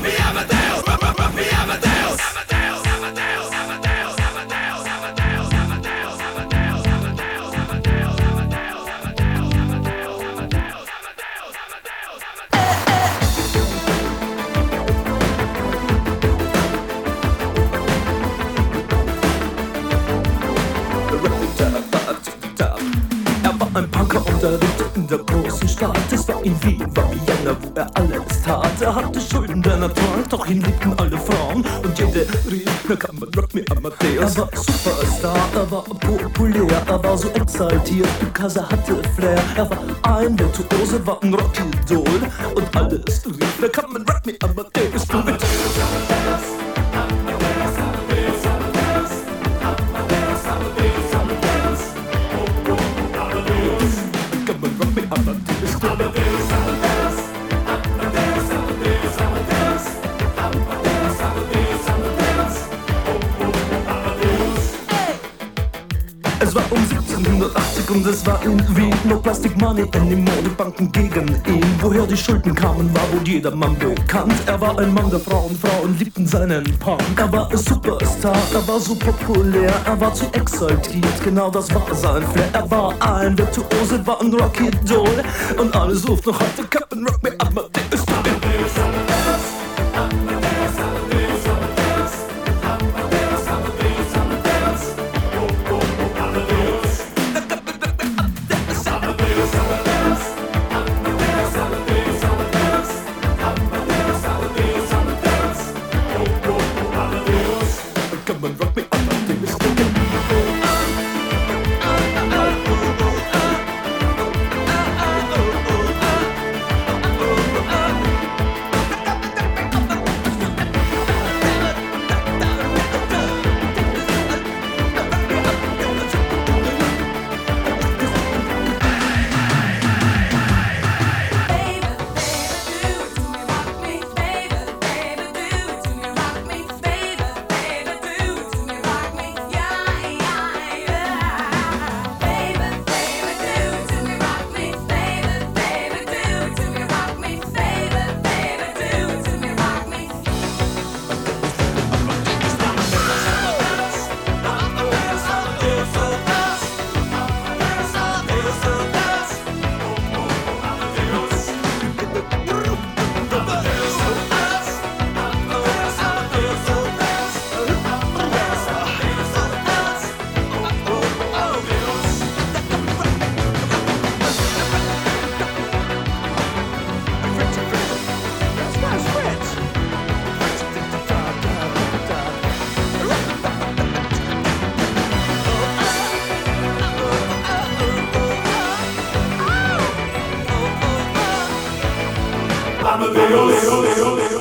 Ein Punker unterrichtet in der großen Stadt. Es war in Wien, war Vienna, wo er alles tat. Er hatte Schulden, denn er trank, doch ihn liebten alle Frauen. Und jede rief, na kann man Rock me Amadeus. Er war Superstar, er war populär, er war so exaltiert, because er hatte Flair. Er war ein Virtuose, war ein Rockidol. Und alles rief, na kann man Rock me Amadeus. Du mit Es war um 1780 und es war in Wien. No Plastic Money anymore, die Banken gegen ihn. Woher die Schulden kamen, war wohl jedermann bekannt. Er war ein Mann der Frauen, Frauen liebten seinen Punk. Er war ein Superstar, er war so populär, er war zu exaltiert, genau das war sein Flair. Er war ein Virtuose, war ein Rockidol. Und alle suchten noch heute Captain Rock me Amadeus. Amadeus.